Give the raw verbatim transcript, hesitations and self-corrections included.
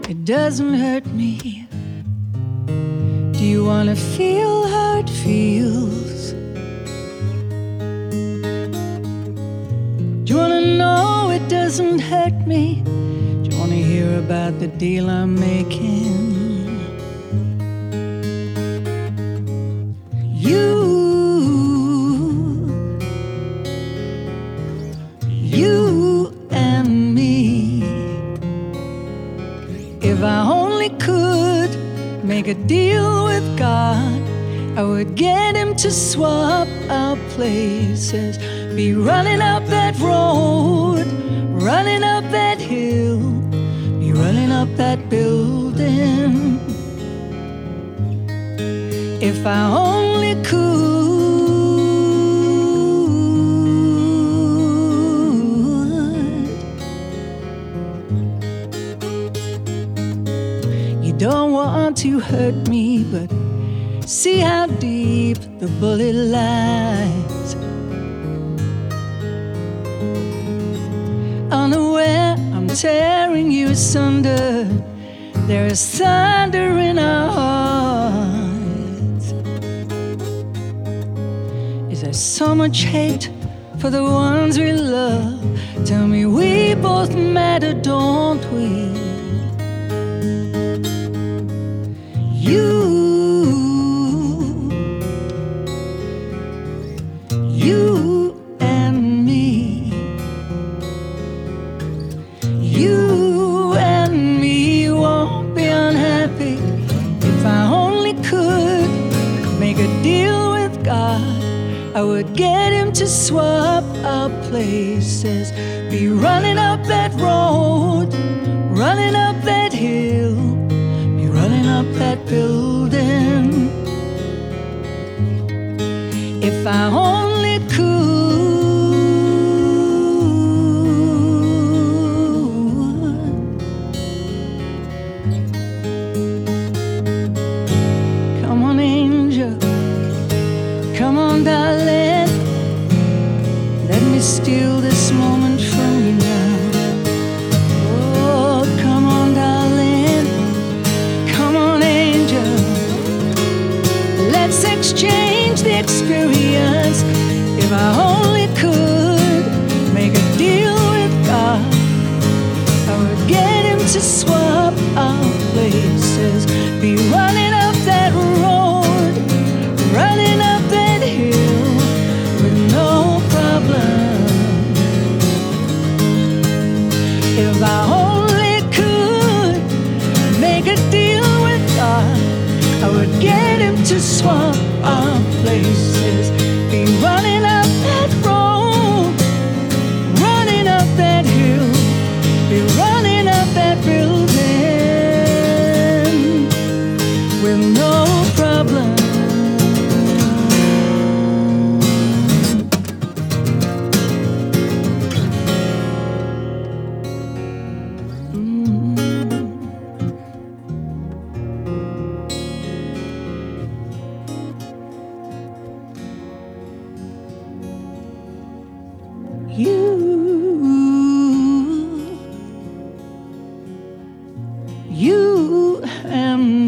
it doesn't hurt me. Do you wanna feel how it feels? Do you wanna know it doesn't hurt me? Do you wanna hear about the deal I'm making? You, you and me. If I only could make a deal with God, I would get him to swap our places. Be running up that road, running up that hill, be running up that building. If I only could. You don't want to hurt me, but see how deep the bullet lies. Unaware I'm tearing you asunder. There is thunder in our hearts. Is there so much hate for the ones we love? Tell me we both matter, don't we? You, you and me. You and me won't be unhappy. If I only could make a deal with God, I would get him to swap our places. Be running up that road, running up that hill, be running up that building. If I only could. Come on, angel, come on, darling, let me steal this moment from you now. Oh, come on, darling, come on, angel, let's exchange the experience. If I only could make a deal with God, I would get him to swap our places. Be running up that road, running up that hill with no problem. If I only could make a deal with God, I would get him to swap our places. Be running up that road, running up that hill, be running up that building with no problem. You, you and